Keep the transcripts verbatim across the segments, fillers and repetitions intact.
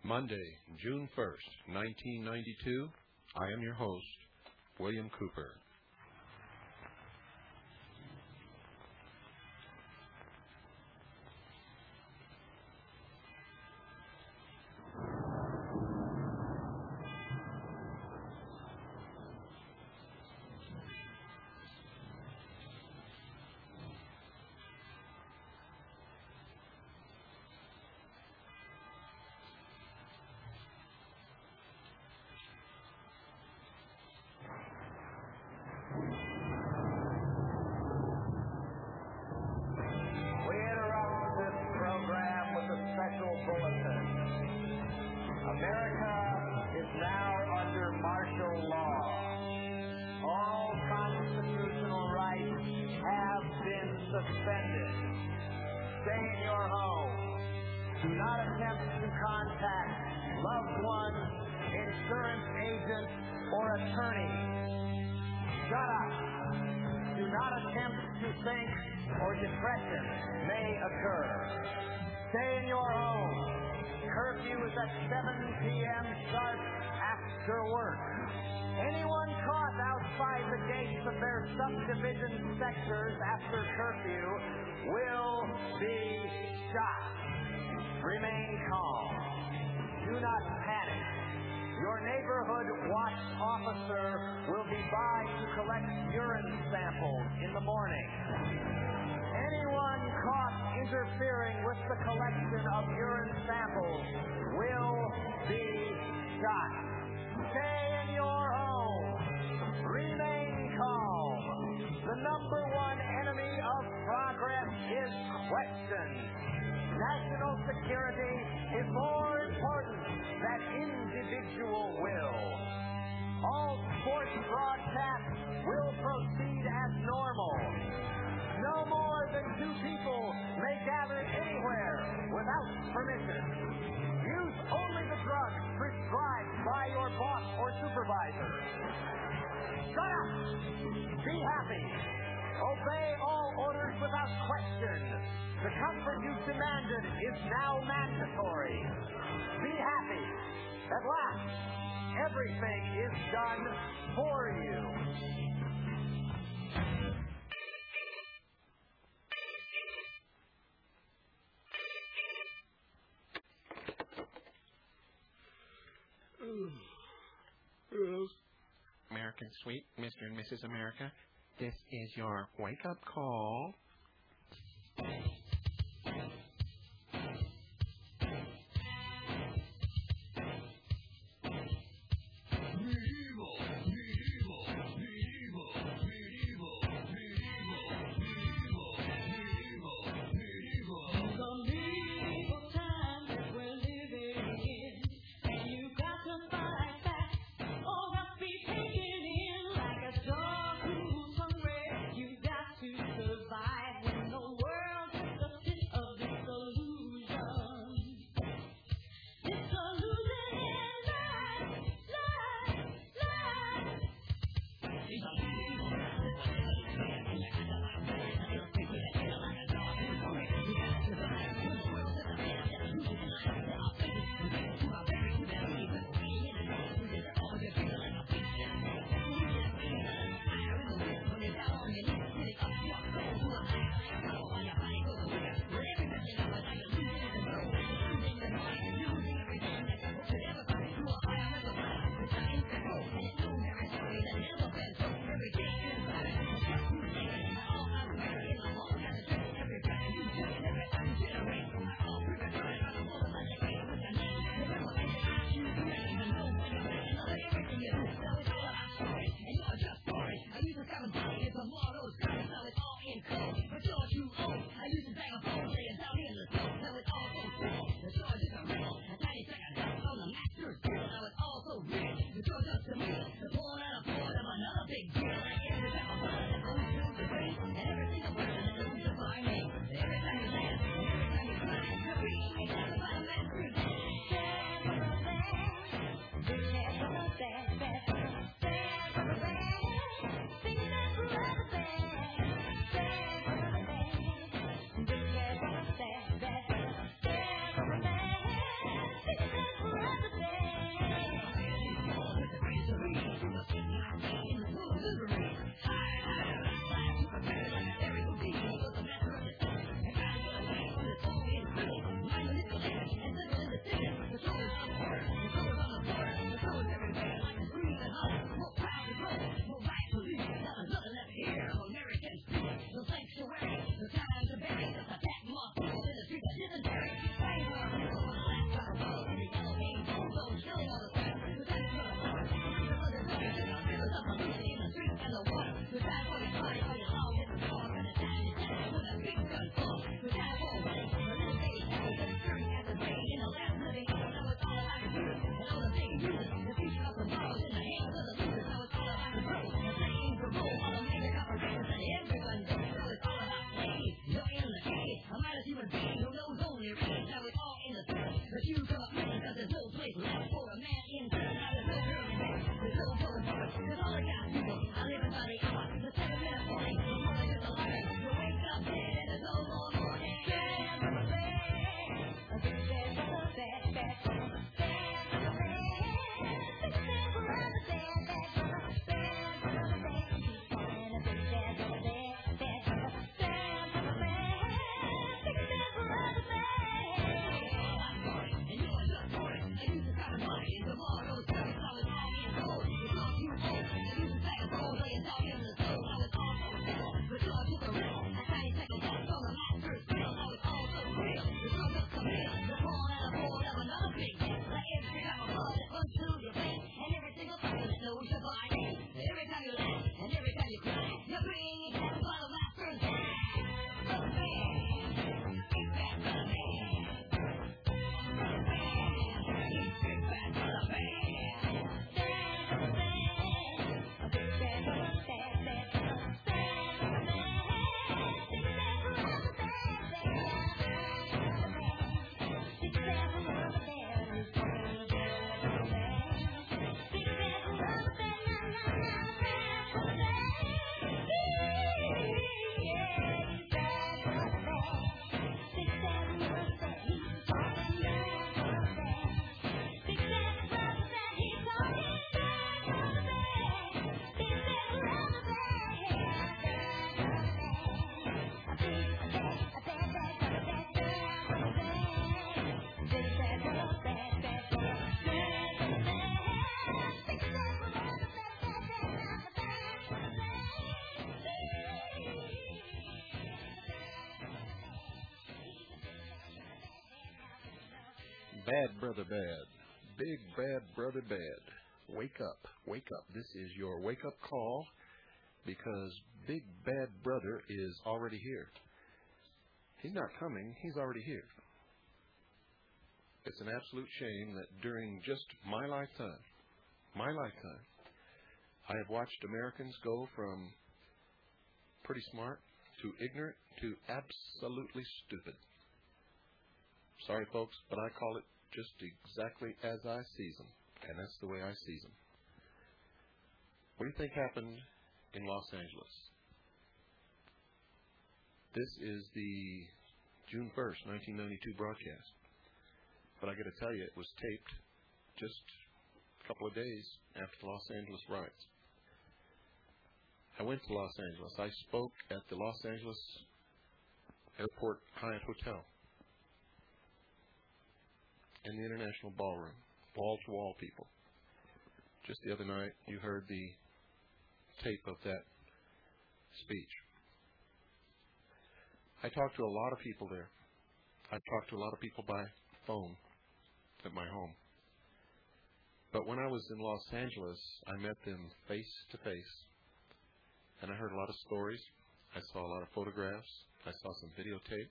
Monday, June first, nineteen ninety-two. I am your host, William Cooper. America is now under martial law. All constitutional rights have been suspended. Stay in your home. Do not attempt to contact loved ones, insurance agents, or attorney. Shut up. Do not attempt to think or depression may occur. Stay in your home. Curfew is at seven p.m. sharp after work. Anyone caught outside the gates of their subdivision sectors after curfew will be shot. Remain calm. Do not panic. Your neighborhood watch officer will be by to collect urine samples in the morning. Anyone caught interfering with the collection of urine samples will be shot. Stay in your home. Remain calm. The number one enemy of progress is question. National security is more important than individual will. All sports broadcasts will proceed as normal. No more than two people may gather anywhere without permission. Use only the drugs prescribed by your boss or supervisor. Shut up! Be happy. Obey all orders without question. The comfort you demanded is now mandatory. Be happy. At last, everything is done for you. American Sweet, Mister and Missus America, this is your wake-up call. Survive. Bad brother bad. Big bad brother bad. Wake up. Wake up. This is your wake-up call because big bad brother is already here. He's not coming. He's already here. It's an absolute shame that during just my lifetime, my lifetime, I have watched Americans go from pretty smart to ignorant to absolutely stupid. Sorry, folks, but I call it just exactly as I sees them, and that's the way I sees them. What do you think happened in Los Angeles? This is the June first, nineteen ninety-two broadcast. But I got to tell you, it was taped just a couple of days after the Los Angeles riots. I went to Los Angeles. I spoke at the Los Angeles Airport Hyatt Hotel in the International Ballroom, wall-to-wall people. Just the other night, you heard the tape of that speech. I talked to a lot of people there. I talked to a lot of people by phone at my home. But when I was in Los Angeles, I met them face to face. And I heard a lot of stories. I saw a lot of photographs. I saw some videotape.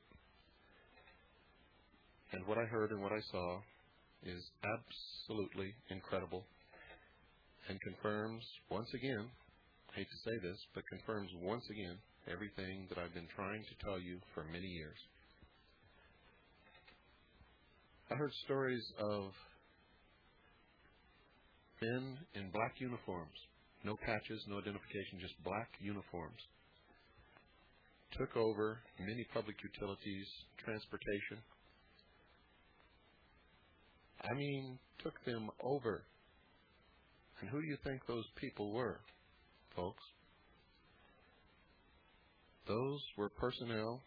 And what I heard and what I saw is absolutely incredible and confirms once again, I hate to say this, but confirms once again everything that I've been trying to tell you for many years. I heard stories of men in black uniforms, no patches, no identification, just black uniforms, took over many public utilities, transportation. I mean, took them over. And who do you think those people were, folks? Those were personnel,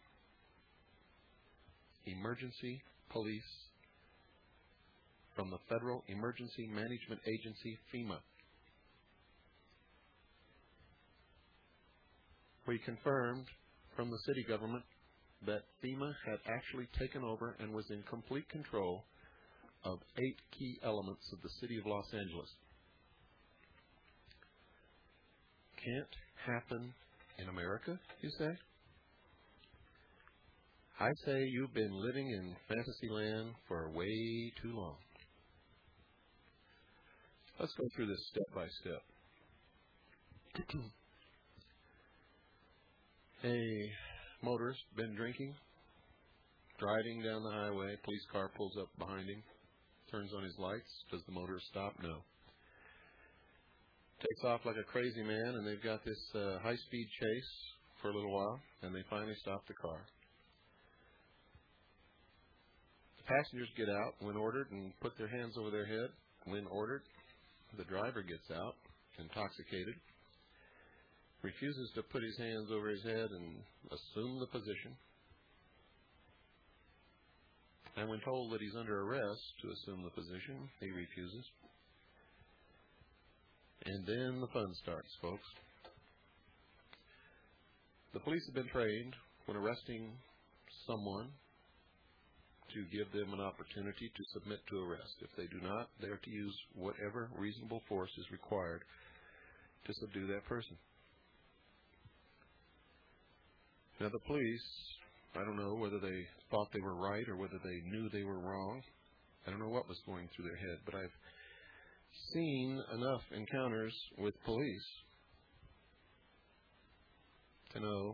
emergency police from the Federal Emergency Management Agency, FEMA. We confirmed from the city government that FEMA had actually taken over and was in complete control of eight key elements of the city of Los Angeles. Can't happen in America, you say? I say you've been living in fantasy land for way too long. Let's go through this step by step. A motorist been drinking, driving down the highway, police car pulls up behind him, turns on his lights. Does the motorist stop? No. Takes off like a crazy man, and they've got this uh, high-speed chase for a little while, and they finally stop the car. The passengers get out when ordered and put their hands over their head when ordered. The driver gets out, intoxicated, refuses to put his hands over his head and assume the position. And when told that he's under arrest to assume the position, he refuses. And then the fun starts, folks. The police have been trained when arresting someone to give them an opportunity to submit to arrest. If they do not, they are to use whatever reasonable force is required to subdue that person. Now, the police, I don't know whether they thought they were right or whether they knew they were wrong. I don't know what was going through their head, but I've seen enough encounters with police to know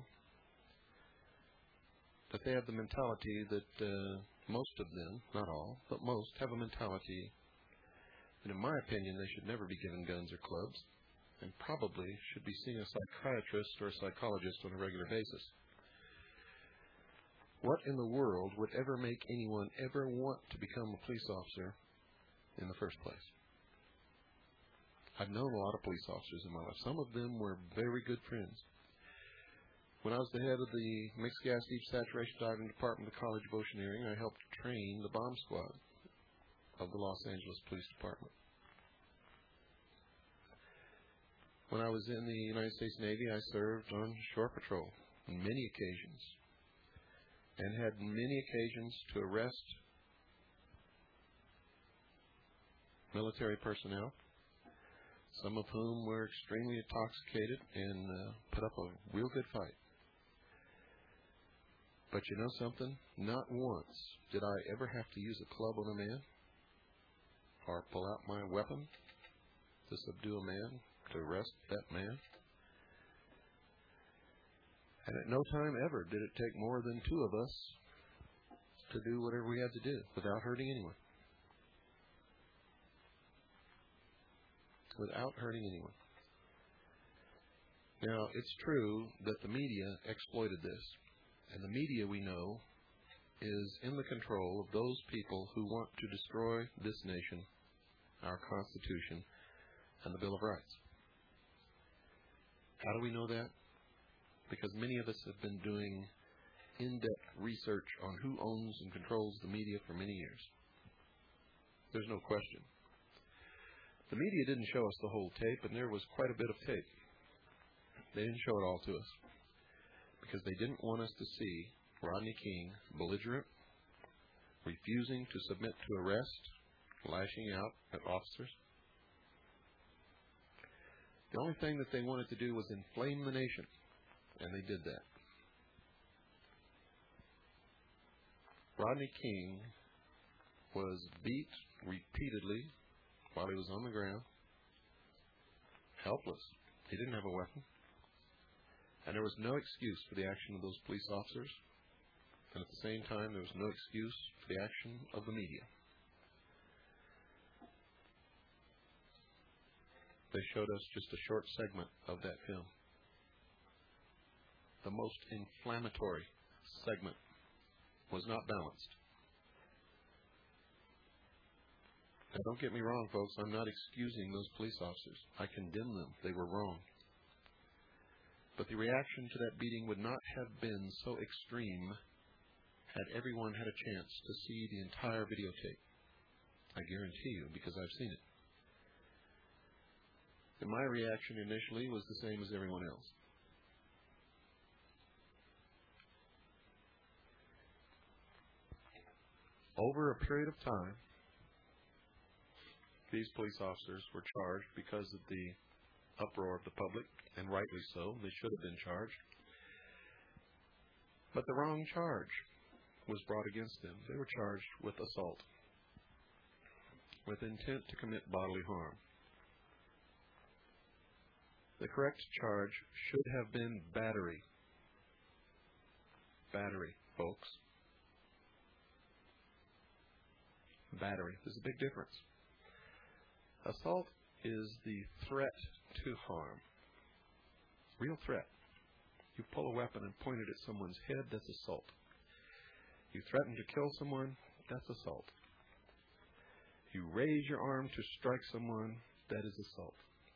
that they have the mentality that uh, most of them, not all, but most, have a mentality that, in my opinion, they should never be given guns or clubs and probably should be seeing a psychiatrist or a psychologist on a regular basis. What in the world would ever make anyone ever want to become a police officer in the first place? I've known a lot of police officers in my life. Some of them were very good friends. When I was the head of the Mixed Gas Deep Saturation Diving Department of the College of Oceaneering, I helped train the bomb squad of the Los Angeles Police Department. When I was in the United States Navy, I served on shore patrol on many occasions and had many occasions to arrest military personnel, some of whom were extremely intoxicated and uh, put up a real good fight. But you know something? Not once did I ever have to use a club on a man or pull out my weapon to subdue a man, to arrest that man. And at no time ever did it take more than two of us to do whatever we had to do without hurting anyone. Without hurting anyone. Now, it's true that the media exploited this. And the media, we know, is in the control of those people who want to destroy this nation, our Constitution, and the Bill of Rights. How do we know that? Because many of us have been doing in-depth research on who owns and controls the media for many years. There's no question. The media didn't show us the whole tape, and there was quite a bit of tape. They didn't show it all to us because they didn't want us to see Rodney King belligerent, refusing to submit to arrest, lashing out at officers. The only thing that they wanted to do was inflame the nation, and they did that. Rodney King was beat repeatedly while he was on the ground, helpless. He didn't have a weapon. And there was no excuse for the action of those police officers. And at the same time, there was no excuse for the action of the media. They showed us just a short segment of that film. The most inflammatory segment was not balanced. Now, don't get me wrong, folks. I'm not excusing those police officers. I condemn them. They were wrong. But the reaction to that beating would not have been so extreme had everyone had a chance to see the entire videotape. I guarantee you, because I've seen it. And my reaction initially was the same as everyone else. Over a period of time, these police officers were charged because of the uproar of the public, and rightly so. They should have been charged. But the wrong charge was brought against them. They were charged with assault, with intent to commit bodily harm. The correct charge should have been battery. Battery, folks. Battery. There's a big difference. Assault is the threat to harm. Real threat. You pull a weapon and point it at someone's head, that's assault. You threaten to kill someone, that's assault. You raise your arm to strike someone, that is assault.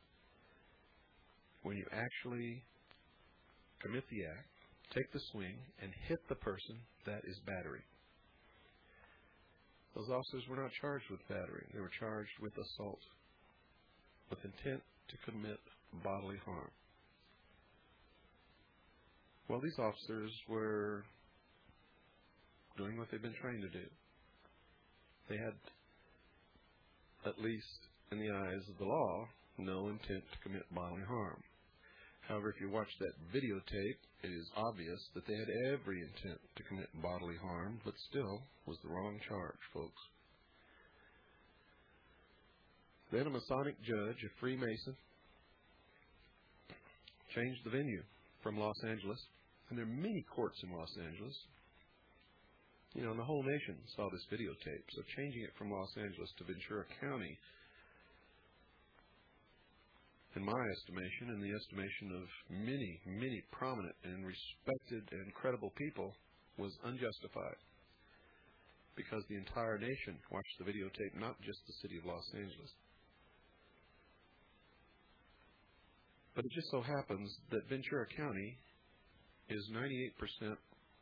When you actually commit the act, take the swing, and hit the person, that is battery. Those officers were not charged with battery. They were charged with assault, with intent to commit bodily harm. Well, these officers were doing what they've been trained to do. They had, at least in the eyes of the law, no intent to commit bodily harm. However, if you watch that videotape, it is obvious that they had every intent to commit bodily harm, but still was the wrong charge, folks. Then a Masonic judge, a Freemason, changed the venue from Los Angeles. And there are many courts in Los Angeles. You know, and the whole nation saw this videotape. So changing it from Los Angeles to Ventura County, in my estimation, in the estimation of many, many prominent and respected and credible people, was unjustified. Because the entire nation watched the videotape, not just the city of Los Angeles. But it just so happens that Ventura County is ninety-eight percent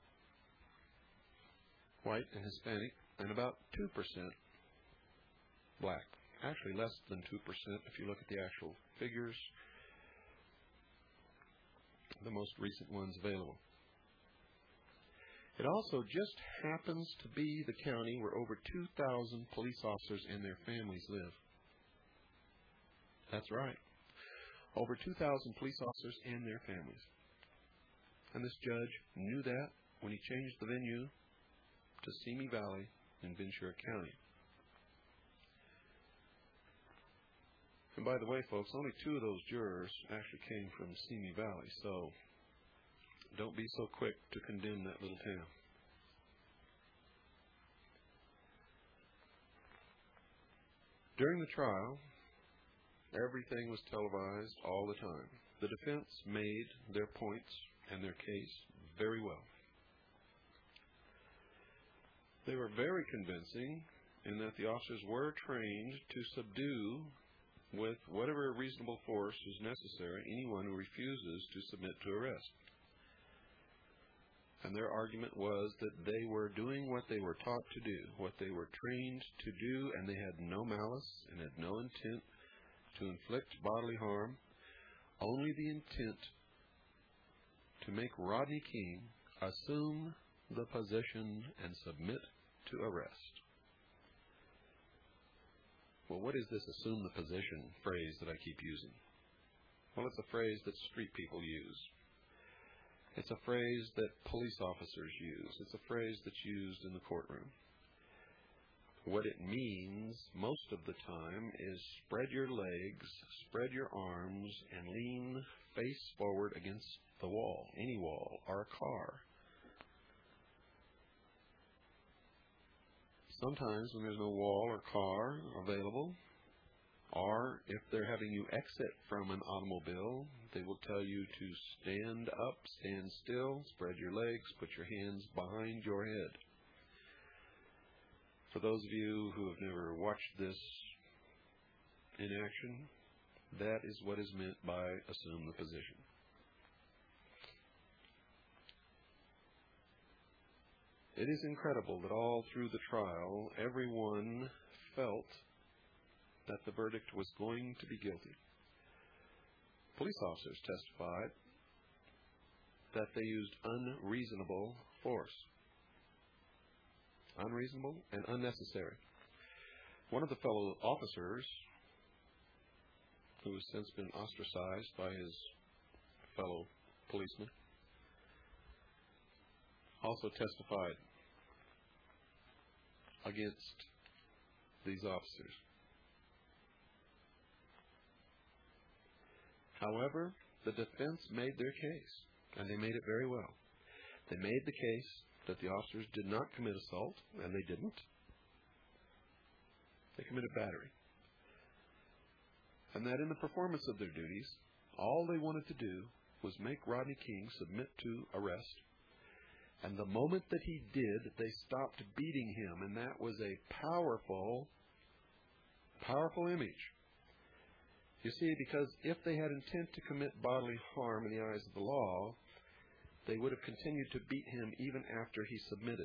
white and Hispanic, and about two percent black. Actually, less than two percent if you look at the actual figures, the most recent ones available. It also just happens to be the county where over two thousand police officers and their families live. That's right. Over two thousand police officers and their families. And this judge knew that when he changed the venue to Simi Valley in Ventura County. And by the way, folks, only two of those jurors actually came from Simi Valley, so don't be so quick to condemn that little town. During the trial, everything was televised all the time. The defense made their points and their case very well. They were very convincing in that the officers were trained to subdue with whatever reasonable force is necessary anyone who refuses to submit to arrest. And their argument was that they were doing what they were taught to do, what they were trained to do, and they had no malice and had no intent to inflict bodily harm, only the intent to make Rodney King assume the position and submit to arrest. Well, what is this assume the position phrase that I keep using? Well, it's a phrase that street people use. It's a phrase that police officers use. It's a phrase that's used in the courtroom. What it means most of the time is spread your legs, spread your arms, and lean face forward against the wall, any wall, or a car. Sometimes when there's no wall or car available, or if they're having you exit from an automobile, they will tell you to stand up, stand still, spread your legs, put your hands behind your head. For those of you who have never watched this in action, that is what is meant by assume the position. It is incredible that all through the trial, everyone felt that the verdict was going to be guilty. Police officers testified that they used unreasonable force. Unreasonable and unnecessary. One of the fellow officers, who has since been ostracized by his fellow policemen, also testified against these officers. However, the defense made their case, and they made it very well. They made the case that the officers did not commit assault, and they didn't. They committed battery. And that in the performance of their duties, all they wanted to do was make Rodney King submit to arrest. And the moment that he did, they stopped beating him, and that was a powerful, powerful image. You see, because if they had intent to commit bodily harm in the eyes of the law, they would have continued to beat him even after he submitted.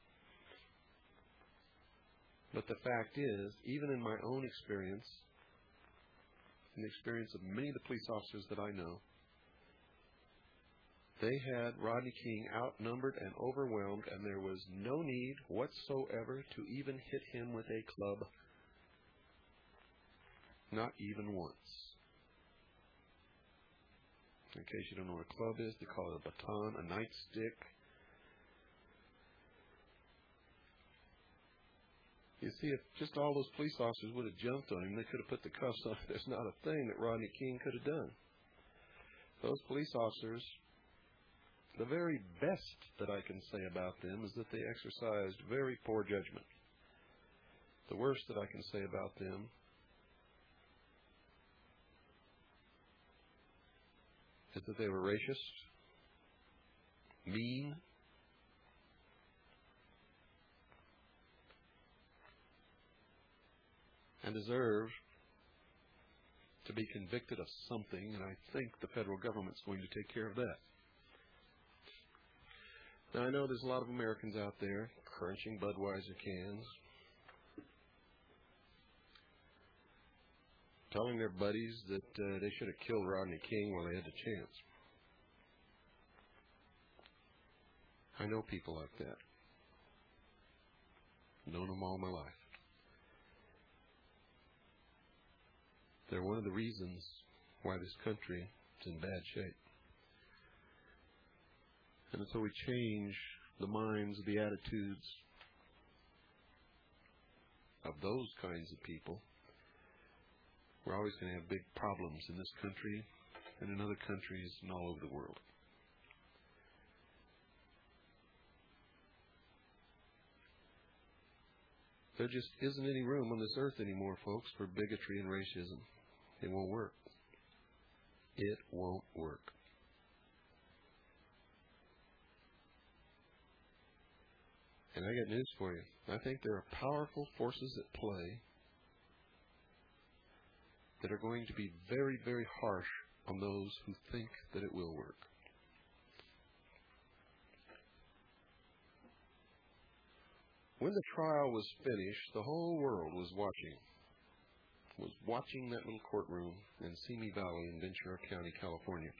But the fact is, even in my own experience, in the experience of many of the police officers that I know, they had Rodney King outnumbered and overwhelmed, and there was no need whatsoever to even hit him with a club. Not even once. In case you don't know what a club is, they call it a baton, a nightstick. You see, if just all those police officers would have jumped on him, they could have put the cuffs on. There's not a thing that Rodney King could have done. Those police officers, the very best that I can say about them is that they exercised very poor judgment. The worst that I can say about them is that they were racist, mean, and deserve to be convicted of something, and I think the federal government's going to take care of that. Now, I know there's a lot of Americans out there crunching Budweiser cans, telling their buddies that uh, they should have killed Rodney King while they had the chance. I know people like that. Known them all my life. They're one of the reasons why this country is in bad shape. And until we change the minds, the attitudes of those kinds of people, we're always going to have big problems in this country and in other countries and all over the world. There just isn't any room on this earth anymore, folks, for bigotry and racism. It won't work. It won't work. And I got news for you. I think there are powerful forces at play that are going to be very, very harsh on those who think that it will work. When the trial was finished, the whole world was watching. Was watching that little courtroom in Simi Valley in Ventura County, California.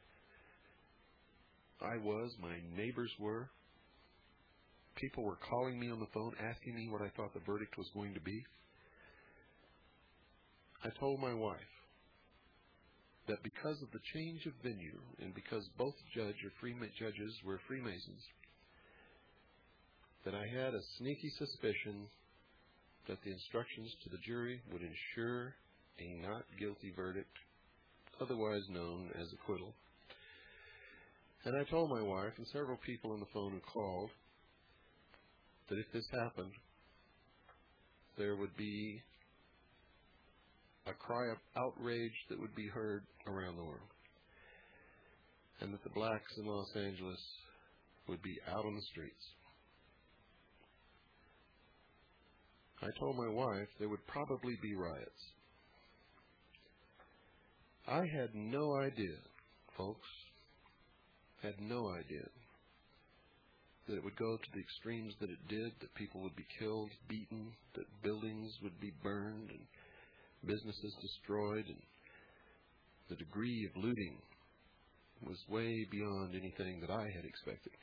I was, my neighbors were. People were calling me on the phone, asking me what I thought the verdict was going to be. I told my wife that because of the change of venue and because both judge or free judges were Freemasons, that I had a sneaky suspicion that the instructions to the jury would ensure a not guilty verdict, otherwise known as acquittal. And I told my wife and several people on the phone who called that if this happened, there would be a cry of outrage that would be heard around the world, and that the blacks in Los Angeles would be out on the streets. I told my wife there would probably be riots. I had no idea, folks, had no idea that it would go to the extremes that it did, that people would be killed, beaten, that buildings would be burned and businesses destroyed, and the degree of looting was way beyond anything that I had expected.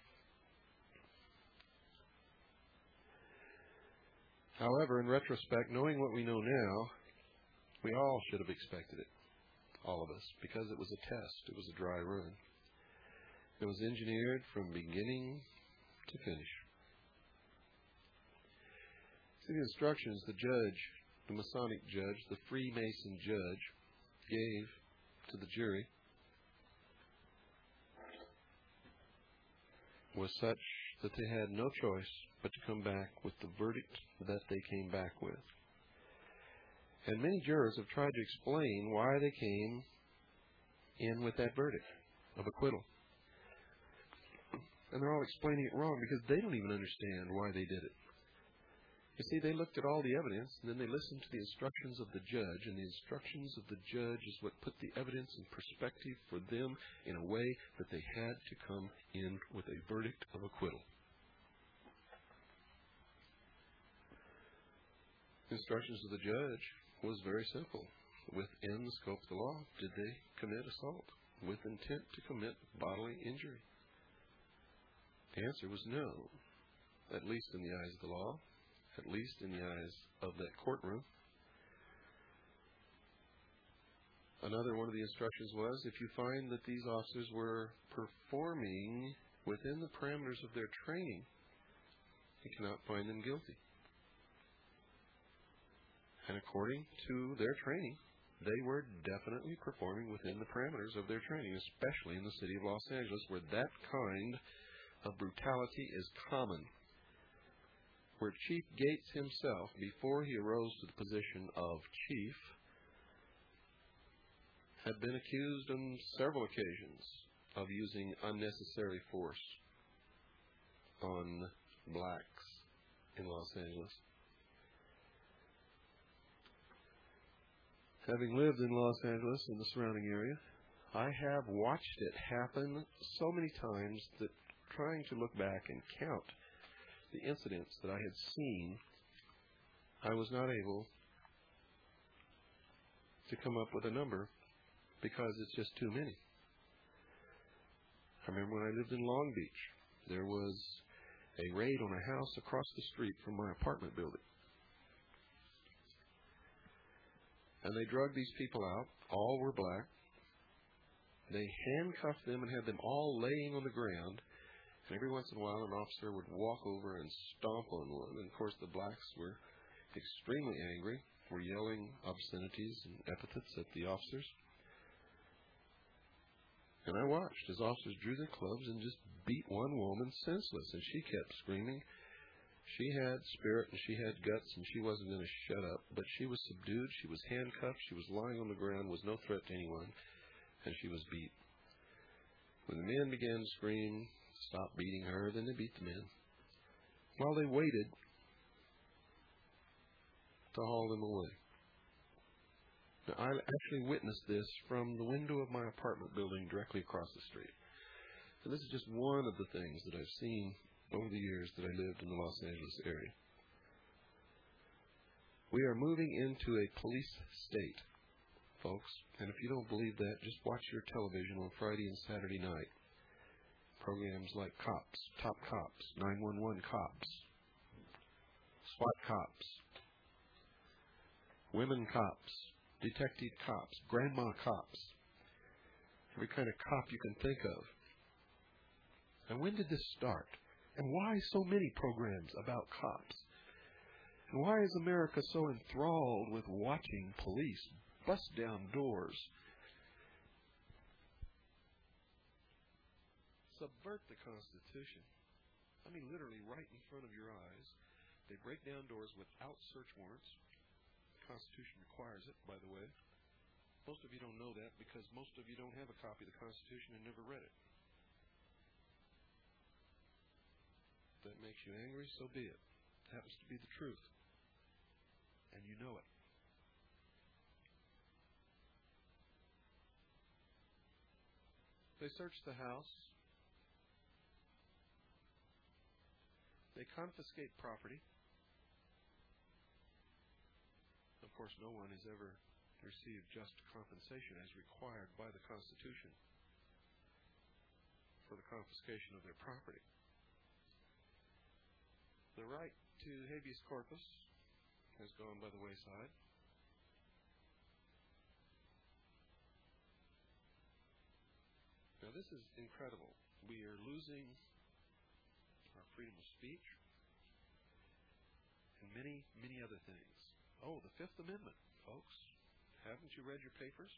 However, in retrospect, knowing what we know now, we all should have expected it, all of us, because it was a test. It was a dry run. It was engineered from beginning to finish. See, the instructions the judge, the Masonic judge, the Freemason judge, gave to the jury was such that they had no choice but to come back with the verdict that they came back with. And many jurors have tried to explain why they came in with that verdict of acquittal. And they're all explaining it wrong because they don't even understand why they did it. You see, they looked at all the evidence, and then they listened to the instructions of the judge, and the instructions of the judge is what put the evidence in perspective for them in a way that they had to come in with a verdict of acquittal. The instructions of the judge was very simple. Within the scope of the law, did they commit assault with intent to commit bodily injury? The answer was no, at least in the eyes of the law, at least in the eyes of that courtroom. Another one of the instructions was, if you find that these officers were performing within the parameters of their training, you cannot find them guilty. And according to their training, they were definitely performing within the parameters of their training, especially in the city of Los Angeles, where that kind of brutality is common. Where Chief Gates himself, before he arose to the position of chief, had been accused on several occasions of using unnecessary force on blacks in Los Angeles. Having lived in Los Angeles and the surrounding area, I have watched it happen so many times that trying to look back and count the incidents that I had seen, I was not able to come up with a number because it's just too many. I remember when I lived in Long Beach, there was a raid on a house across the street from my apartment building. And they drug these people out. All were black. They handcuffed them and had them all laying on the ground. And every once in a while, an officer would walk over and stomp on one. And, of course, the blacks were extremely angry, were yelling obscenities and epithets at the officers. And I watched as officers drew their clubs and just beat one woman senseless. And she kept screaming. She had spirit and she had guts and she wasn't going to shut up. But she was subdued. She was handcuffed. She was lying on the ground, was no threat to anyone. And she was beat. When the men began to scream, stop beating her, then they beat the men. While they waited to haul them away. Now, I actually witnessed this from the window of my apartment building directly across the street. And this is just one of the things that I've seen over the years that I lived in the Los Angeles area. We are moving into a police state, folks. And if you don't believe that, just watch your television on Friday and Saturday night. Programs like Cops, Top Cops, nine one one Cops, SWAT Cops, Women Cops, Detective Cops, Grandma Cops, every kind of cop you can think of. And when did this start? And why so many programs about cops? And why is America so enthralled with watching police bust down doors, subvert the Constitution? I mean, literally right in front of your eyes. They break down doors without search warrants. The Constitution requires it, by the way. Most of you don't know that because most of you don't have a copy of the Constitution and never read it. If that makes you angry, so be it. It happens to be the truth. And you know it. They search the house. They confiscate property. Of course, no one has ever received just compensation as required by the Constitution for the confiscation of their property. The right to habeas corpus has gone by the wayside. Now, this is incredible. We are losing our freedom of speech and many, many other things. Oh, the Fifth Amendment, folks. Haven't you read your papers?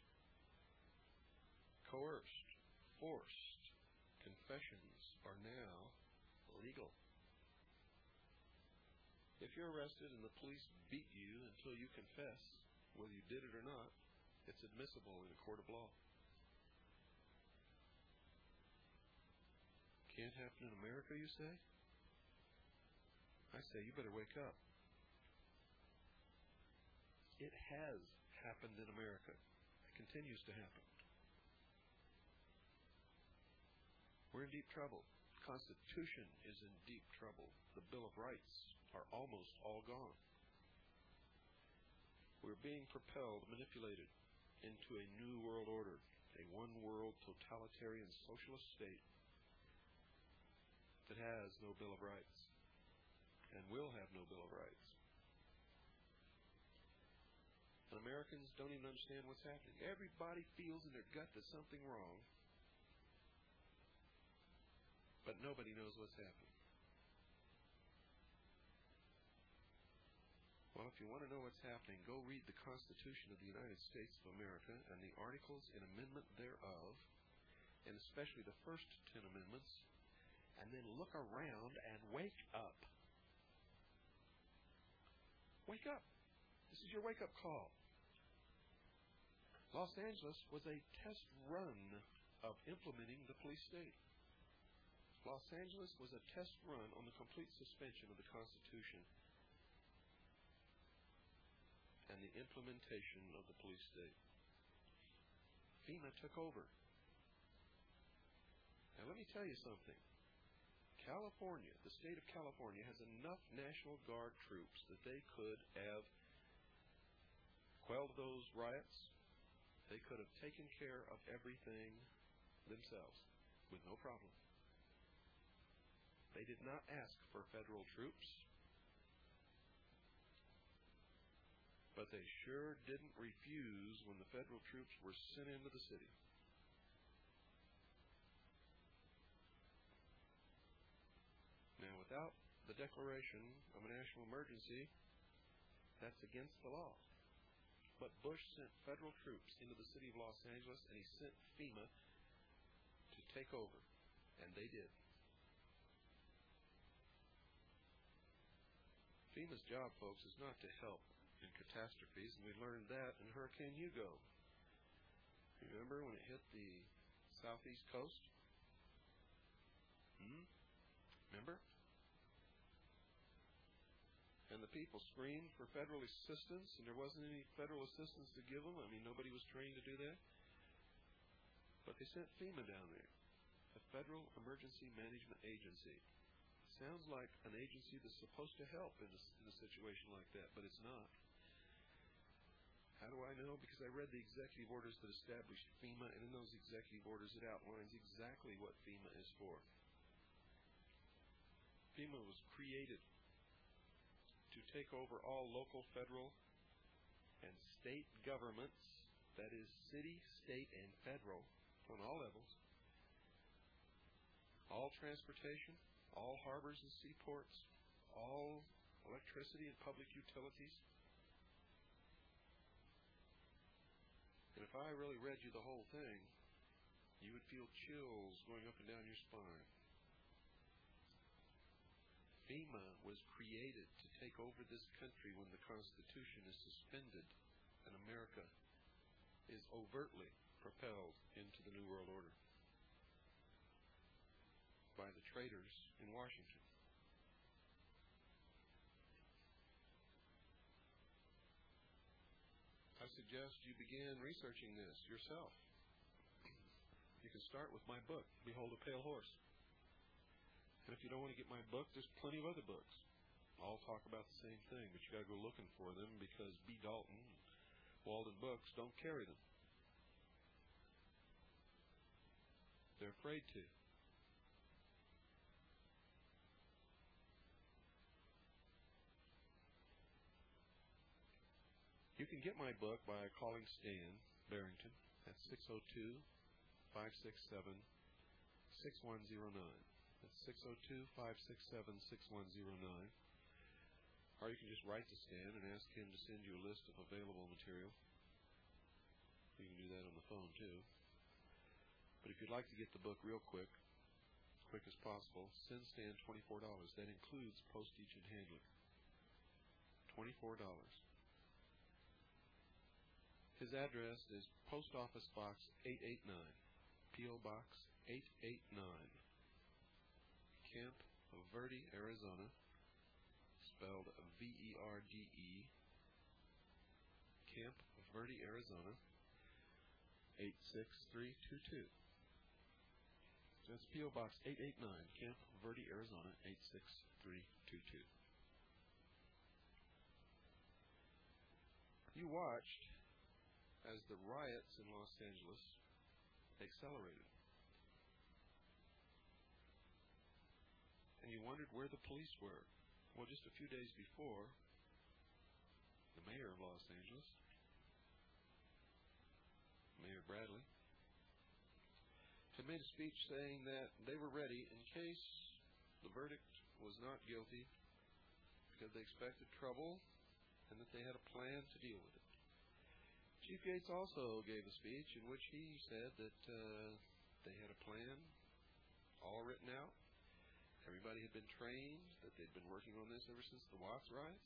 Coerced, forced confessions are now legal. If you're arrested and the police beat you until you confess, whether you did it or not, it's admissible in a court of law. Can't happen in America, you say? I say you better wake up. It has happened in America. It continues to happen. We're in deep trouble. The Constitution is in deep trouble. The Bill of Rights are almost all gone. We're being propelled, manipulated into a new world order, a one-world totalitarian socialist state that has no Bill of Rights and will have no Bill of Rights. And Americans don't even understand what's happening. Everybody feels in their gut there's something wrong, but nobody knows what's happening. Well, if you want to know what's happening, go read the Constitution of the United States of America and the articles and amendment thereof, and especially the first ten amendments, and then look around and wake up. Wake up. This is your wake-up call. Los Angeles was a test run of implementing the police state. Los Angeles was a test run on the complete suspension of the Constitution and the implementation of the police state. FEMA took over. Now let me tell you something. California, the state of California, has enough National Guard troops that they could have quelled those riots. They could have taken care of everything themselves with no problem. They did not ask for federal troops. but they sure didn't refuse when the federal troops were sent into the city. Now, without the declaration of a national emergency, that's against the law. But Bush sent federal troops into the city of Los Angeles, and he sent FEMA to take over, and they did. FEMA's job, folks, is not to help in catastrophes, and we learned that in Hurricane Hugo. Remember when it hit the southeast coast? Hmm? Remember? And the people screamed for federal assistance, and there wasn't any federal assistance to give them. I mean, nobody was trained to do that. But they sent FEMA down there, a Federal Emergency Management Agency. Sounds like an agency that's supposed to help in a, in a situation like that, but it's not. How do I know? Because I read the executive orders that established FEMA, and in those executive orders it outlines exactly what FEMA is for. FEMA was created to take over all local, federal, and state governments, that is city, state, and federal, on all levels, all transportation, all harbors and seaports, all electricity and public utilities. And if I really read you the whole thing, you would feel chills going up and down your spine. FEMA was created to take over this country when the Constitution is suspended and America is overtly propelled into the New World Order by the traitors in Washington. I suggest you begin researching this yourself. You can start with my book, Behold a Pale Horse. And if you don't want to get my book, there's plenty of other books. All talk about the same thing, but you got to go looking for them because B. Dalton and Walden Books don't carry them. They're afraid to. You can get my book by calling Stan Barrington at six oh two, five six seven, six one zero nine. That's six oh two, five six seven, six one zero nine. Or you can just write to Stan and ask him to send you a list of available material. You can do that on the phone, too. But if you'd like to get the book real quick, quick as possible, send Stan twenty-four dollars. That includes postage and handling. twenty-four dollars. His address is Post Office Box eight eighty-nine, P O Box eight eighty-nine. Camp Verde, Arizona, spelled V E R D E, Camp Verde, Arizona, eight six three two two. That's P O Box eight eighty-nine, Camp Verde, Arizona, eight six three two two. You watched as the riots in Los Angeles accelerated. And you wondered where the police were. Well, just a few days before, the mayor of Los Angeles, Mayor Bradley, had made a speech saying that they were ready in case the verdict was not guilty because they expected trouble and that they had a plan to deal with it. Chief Gates also gave a speech in which he said that uh, they had a plan all written out. Everybody had been trained, that they'd been working on this ever since the Watts riots,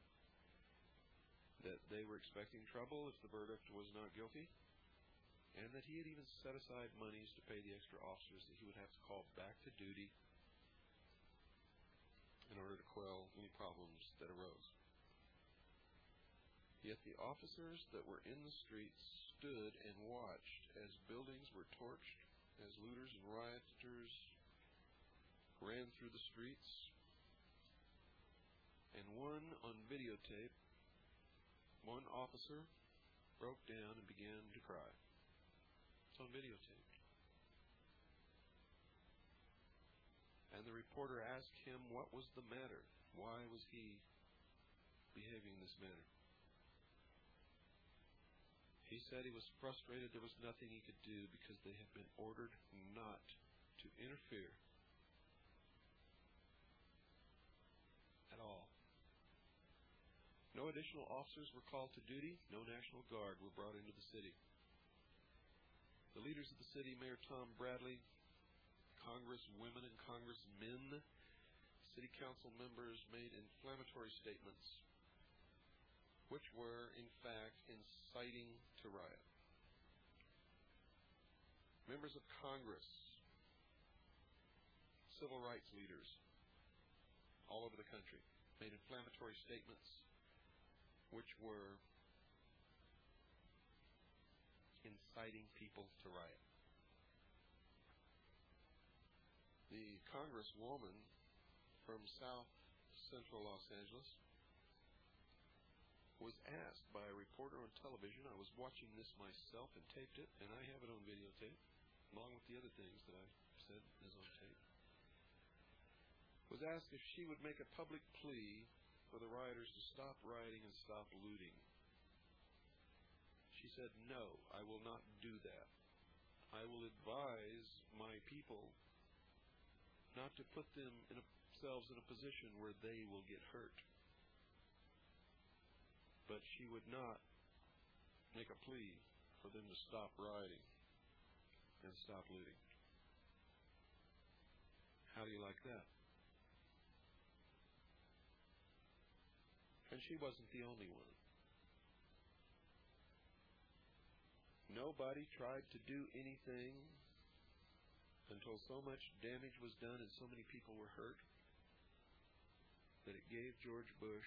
that they were expecting trouble if the verdict was not guilty, and that he had even set aside monies to pay the extra officers that he would have to call back to duty in order to quell any problems that arose. Yet the officers that were in the streets stood and watched as buildings were torched, as looters and rioters ran through the streets, and one on videotape, one officer broke down and began to cry. It's on videotape. And the reporter asked him what was the matter. Why was he behaving in this manner? He said he was frustrated there was nothing he could do because they had been ordered not to interfere at all. No additional officers were called to duty. No National Guard were brought into the city. The leaders of the city, Mayor Tom Bradley, Congresswomen and Congressmen, city council members made inflammatory statements which were, in fact, inciting to riot. Members of Congress, civil rights leaders all over the country made inflammatory statements which were inciting people to riot. The Congresswoman from South Central Los Angeles was asked by a reporter on television. I was watching this myself and taped it, and I have it on videotape, along with the other things that I said is on tape. Was asked if she would make a public plea for the rioters to stop rioting and stop looting. She said, "No, I will not do that. I will advise my people not to put them in a, themselves in a position where they will get hurt." But she would not make a plea for them to stop rioting and stop looting. How do you like that? And she wasn't the only one. Nobody tried to do anything until so much damage was done and so many people were hurt that it gave George Bush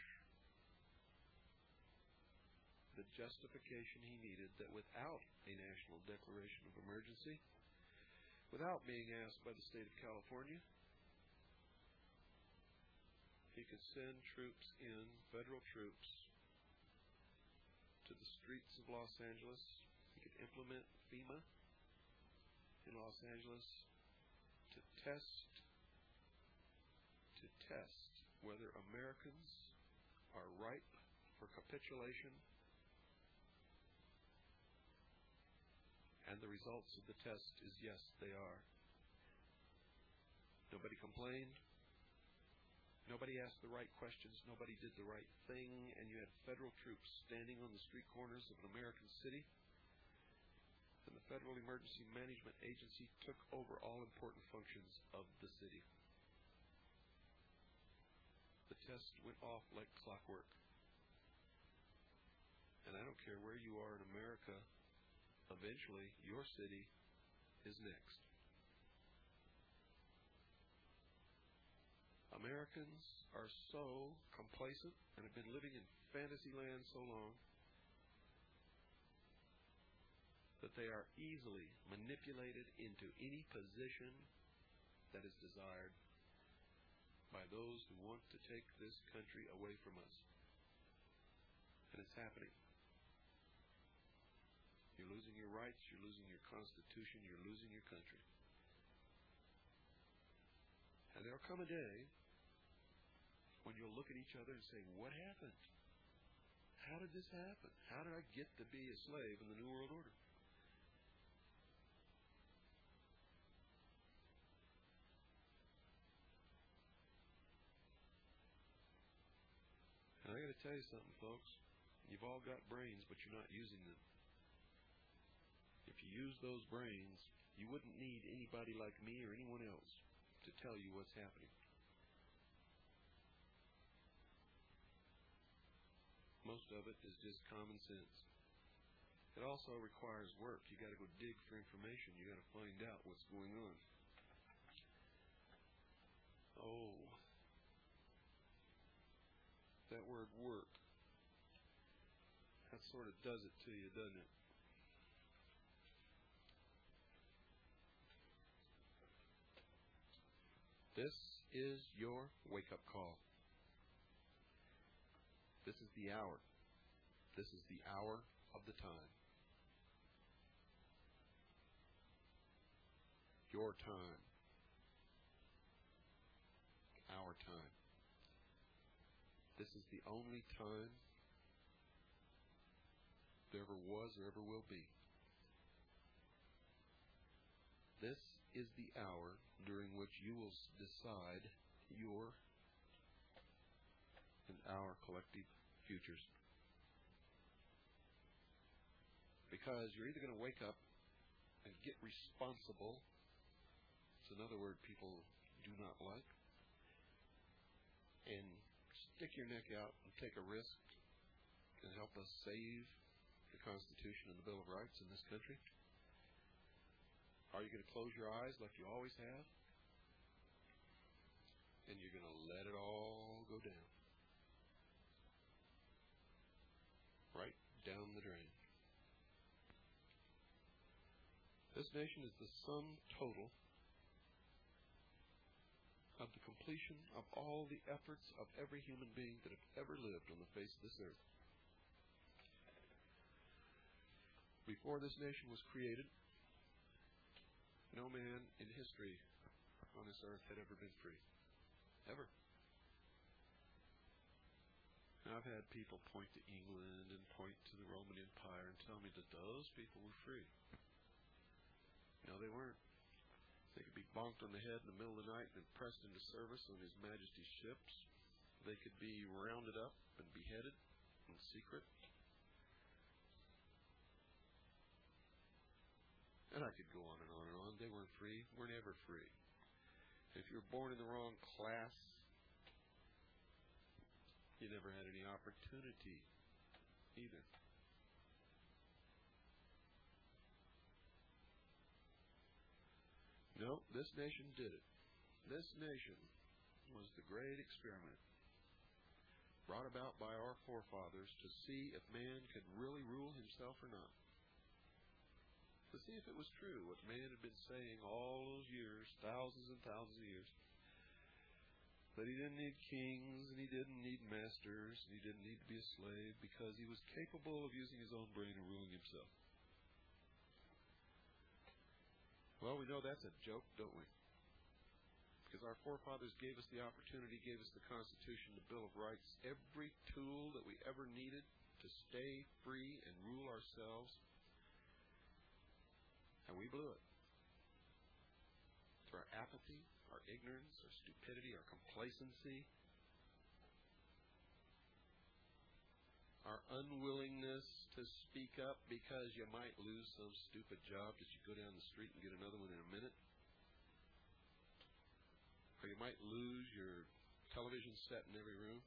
the justification he needed that without a national declaration of emergency, without being asked by the state of California, he could send troops in, federal troops, to the streets of Los Angeles. He could implement FEMA in Los Angeles to test, to test whether Americans are ripe for capitulation. And the results of the test is yes, they are. Nobody complained. Nobody asked the right questions. Nobody did the right thing. And you had federal troops standing on the street corners of an American city. And the Federal Emergency Management Agency took over all important functions of the city. The test went off like clockwork. And I don't care where you are in America, eventually your city is next. Americans are so complacent and have been living in fantasy land so long that they are easily manipulated into any position that is desired by those who want to take this country away from us. And it's happening. You're losing your rights, you're losing your Constitution, you're losing your country. And there'll come a day when you'll look at each other and say, what happened? How did this happen? How did I get to be a slave in the New World Order? And I got to tell you something, folks. You've all got brains, but you're not using them. If you use those brains, you wouldn't need anybody like me or anyone else to tell you what's happening. Most of it is just common sense. It also requires work. You got to go dig for information. You got to find out what's going on. Oh, that word work, that sort of does it to you, doesn't it? This is your wake-up call. This is the hour. This is the hour of the time. Your time. Our time. This is the only time there ever was or ever will be. This is the hour during which you will decide your and our collective futures. Because you're either going to wake up and get responsible. It's another word people do not like. And stick your neck out and take a risk and help us save the Constitution and the Bill of Rights in this country. Are you going to close your eyes like you always have? And you're going to let it all go down. Right down the drain. This nation is the sum total of the completion of all the efforts of every human being that have ever lived on the face of this earth. Before this nation was created, no man in history on this earth had ever been free. Ever. And I've had people point to England and point to the Roman Empire and tell me that those people were free. No, they weren't. They could be bonked on the head in the middle of the night and pressed into service on His Majesty's ships. They could be rounded up and beheaded in secret. And I could go on and on and on. They weren't free. We're never free. If you were born in the wrong class, you never had any opportunity either. No, this nation did it. This nation was the great experiment brought about by our forefathers to see if man could really rule himself or not. To see if it was true what man had been saying all those years, thousands and thousands of years, that he didn't need kings and he didn't need masters and he didn't need to be a slave because he was capable of using his own brain and ruling himself. Well, we know that's a joke, don't we? Because our forefathers gave us the opportunity, gave us the Constitution, the Bill of Rights, every tool that we ever needed to stay free and rule ourselves. And we blew it. Through our apathy, our ignorance, our stupidity, our complacency, our unwillingness to speak up because you might lose some stupid job that you go down the street and get another one in a minute. Or you might lose your television set in every room.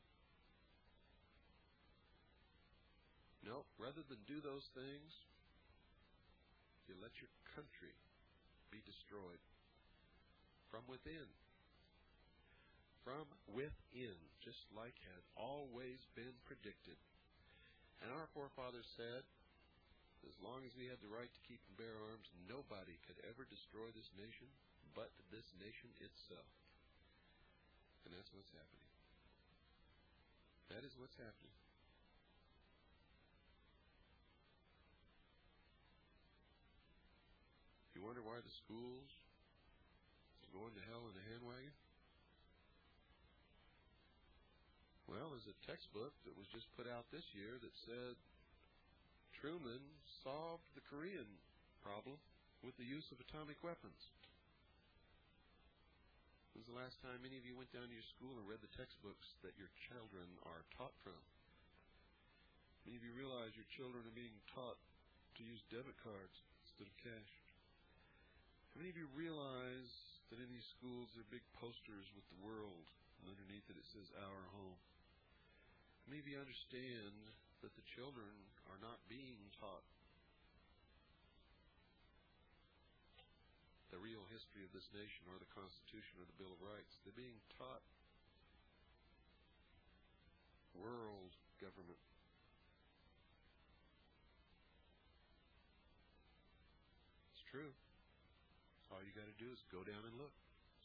No, rather than do those things, you let your country be destroyed from within. From within, just like had always been predicted. And our forefathers said, as long as we had the right to keep and bear arms, nobody could ever destroy this nation but this nation itself. And that's what's happening. That is what's happening. You wonder why the schools are going to hell in a handwagon? Well, there's a textbook that was just put out this year that said Truman solved the Korean problem with the use of atomic weapons. When was the last time any of you went down to your school and read the textbooks that your children are taught from? Many of you realize your children are being taught to use debit cards instead of cash. How many of you realize that in these schools there are big posters with the world, and underneath it it says our home? How many of you understand that the children are not being taught the real history of this nation or the Constitution or the Bill of Rights? They're being taught world government. It's true. All you got to do is go down and look.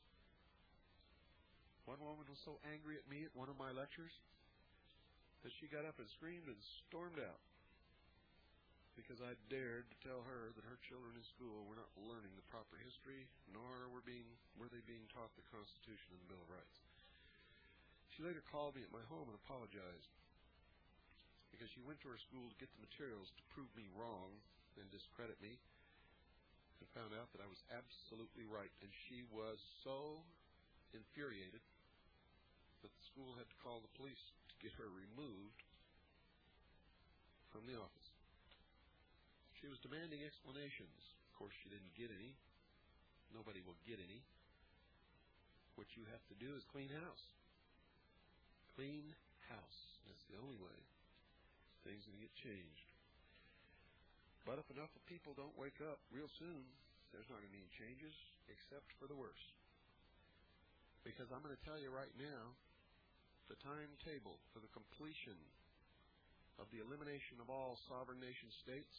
One woman was so angry at me at one of my lectures that she got up and screamed and stormed out because I dared to tell her that her children in school were not learning the proper history, nor were being were they being taught the Constitution and the Bill of Rights. She later called me at my home and apologized. because she went to her school to get the materials to prove me wrong and discredit me, and found out that I was absolutely right. And she was so infuriated that the school had to call the police to get her removed from the office. She was demanding explanations. Of course, she didn't get any. Nobody will get any. What you have to do is clean house. Clean house. That's the only way things are going to get changed. But if enough of people don't wake up real soon, there's not going to be any changes except for the worse. Because I'm going to tell you right now, the timetable for the completion of the elimination of all sovereign nation states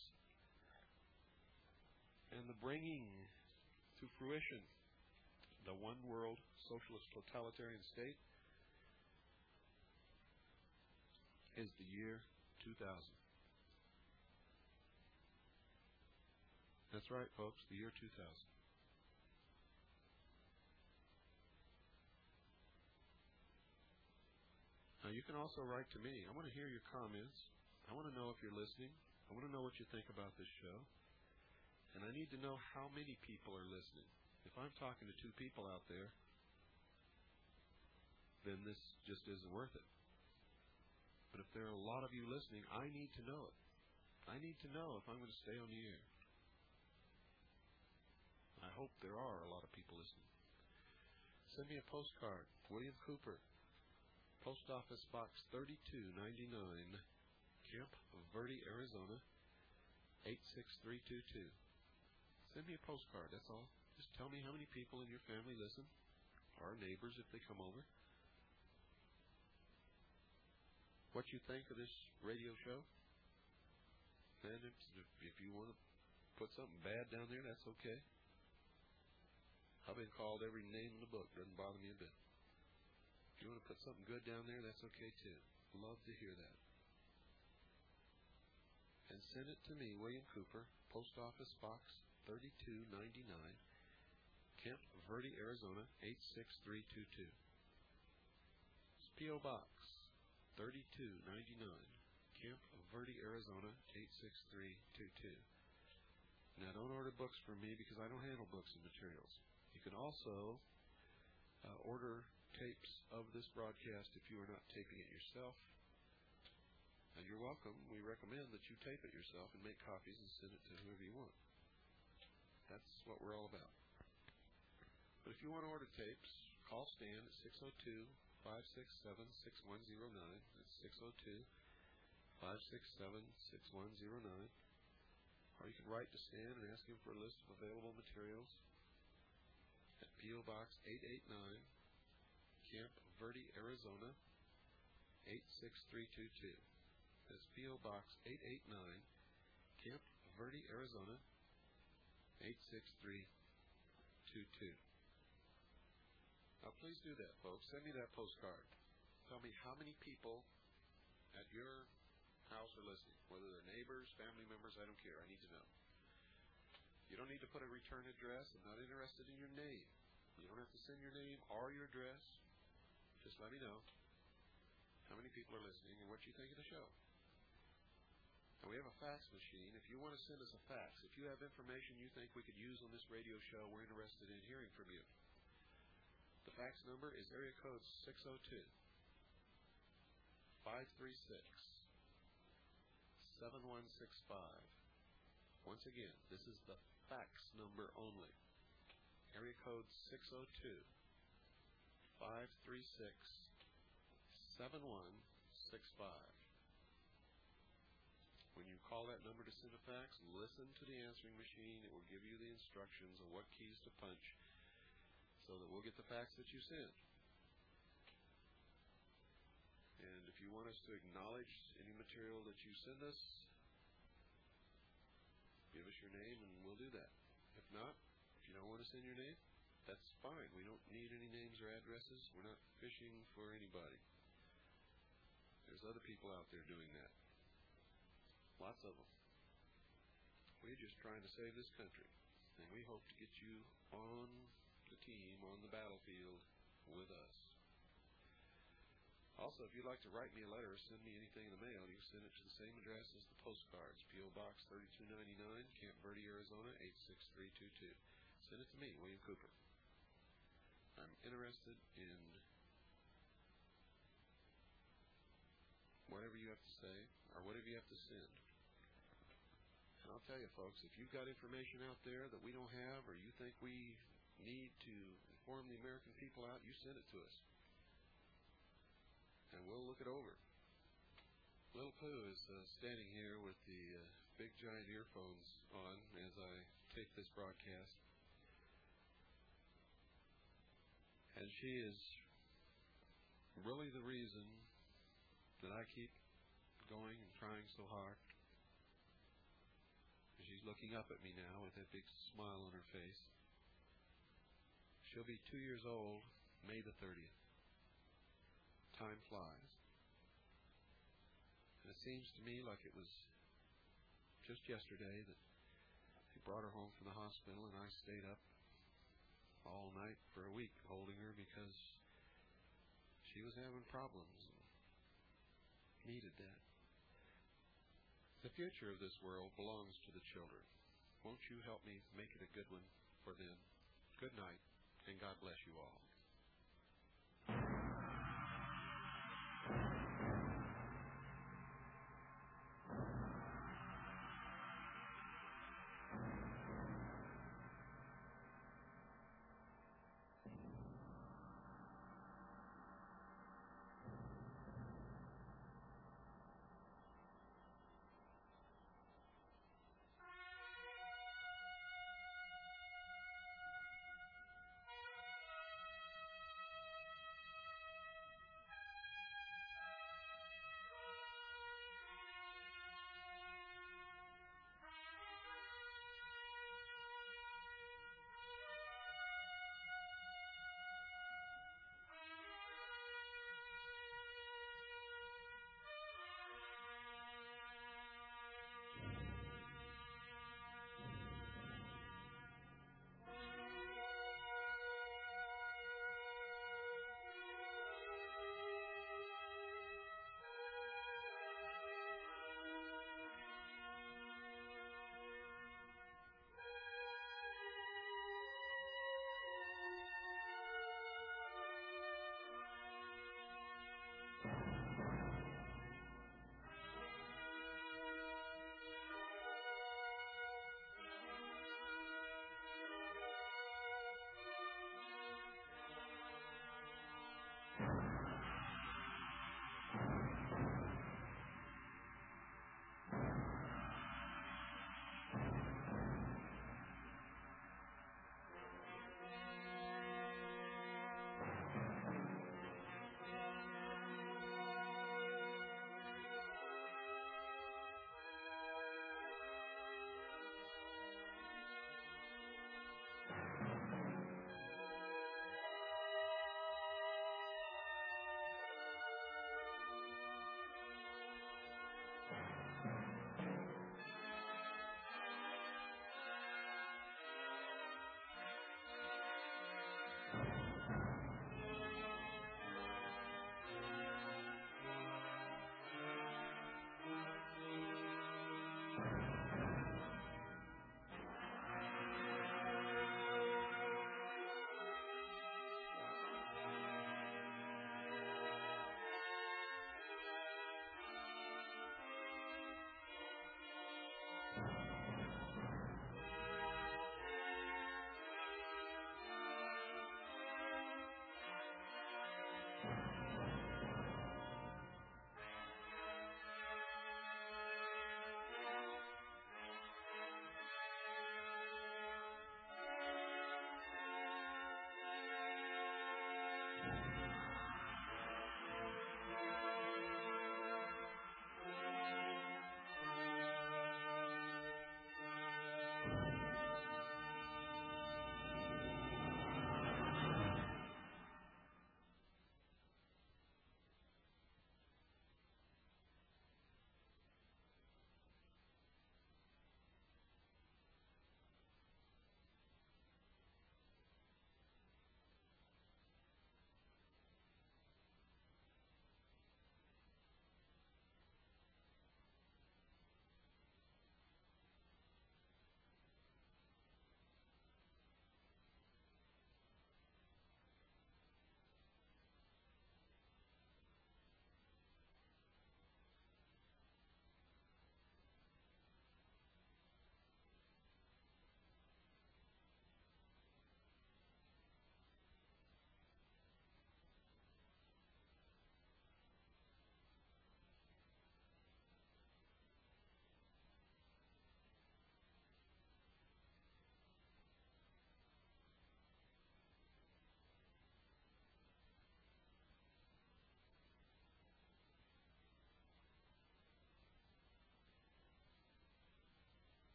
and the bringing to fruition the one world socialist totalitarian state is the year two thousand. That's right, folks, the year two thousand. Now, you can also write to me. I want to hear your comments. I want to know if you're listening. I want to know what you think about this show. And I need to know how many people are listening. If I'm talking to two people out there, then this just isn't worth it. But if there are a lot of you listening, I need to know it. I need to know if I'm going to stay on the air. I hope there are a lot of people listening. Send me a postcard. William Cooper, Post Office Box thirty-two ninety-nine, Camp Verde, Arizona, eight six three two two. Send me a postcard, that's all. Just tell me how many people in your family listen, or neighbors if they come over. What you think of this radio show. And if, if you want to put something bad down there, that's okay. I've been called every name in the book. Doesn't bother me a bit. If you want to put something good down there, that's okay too. Love to hear that. And send it to me, William Cooper, Post Office Box thirty-two ninety-nine, Camp Verde, Arizona, eight six three two two. It's P O Box thirty-two ninety-nine, Camp Verde, Arizona, eight six three two two. Now, don't order books from me because I don't handle books and materials. You can also uh, order tapes of this broadcast if you are not taping it yourself. And you're welcome. We recommend that you tape it yourself and make copies and send it to whoever you want. That's what we're all about. But if you want to order tapes, call Stan at six oh two, five six seven, six one oh nine. That's six oh two, five six seven, six one oh nine. Or you can write to Stan and ask him for a list of available materials at P O Box eight eighty-nine, Camp Verde, Arizona, eight six three two two. That's P O Box eight eighty-nine, Camp Verde, Arizona, eight six three two two. Now, please do that, folks. Send me that postcard. Tell me how many people at your house are listening, whether they're neighbors, family members, I don't care. I need to know. You don't need to put a return address. I'm not interested in your name. You don't have to send your name or your address. Just let me know how many people are listening and what you think of the show. Now, we have a fax machine. If you want to send us a fax, if you have information you think we could use on this radio show, we're interested in hearing from you. The fax number is area code six oh two, five three six, seven one six five. Once again, this is the fax number only. Area code six oh two, five three six, seven one six five. When you call that number to send a fax, listen to the answering machine. It will give you the instructions on what keys to punch so that we'll get the fax that you send. And if you want us to acknowledge any material that you send us, give us your name and we'll do that. If not, if you don't want to send your name, that's fine. We don't need any names or addresses. We're not fishing for anybody. There's other people out there doing that. Lots of them. We're just trying to save this country. And we hope to get you on the team, on the battlefield with us. Also, if you'd like to write me a letter or send me anything in the mail, you can send it to the same address as the postcards, P O. Box thirty-two ninety-nine, Camp Verde, Arizona, eight six three two two. Send it to me, William Cooper. I'm interested in whatever you have to say or whatever you have to send. And I'll tell you, folks, if you've got information out there that we don't have or you think we need to inform the American people out, you send it to us. And we'll look it over. Little Pooh is uh, standing here with the uh, big giant earphones on as I take this broadcast. And she is really the reason that I keep going and trying so hard. She's looking up at me now with that big smile on her face. She'll be two years old May the thirtieth. Time flies. And it seems to me like it was just yesterday that they brought her home from the hospital, and I stayed up all night for a week holding her because she was having problems and needed that. The future of this world belongs to the children. Won't you help me make it a good one for them? Good night, and God bless you all.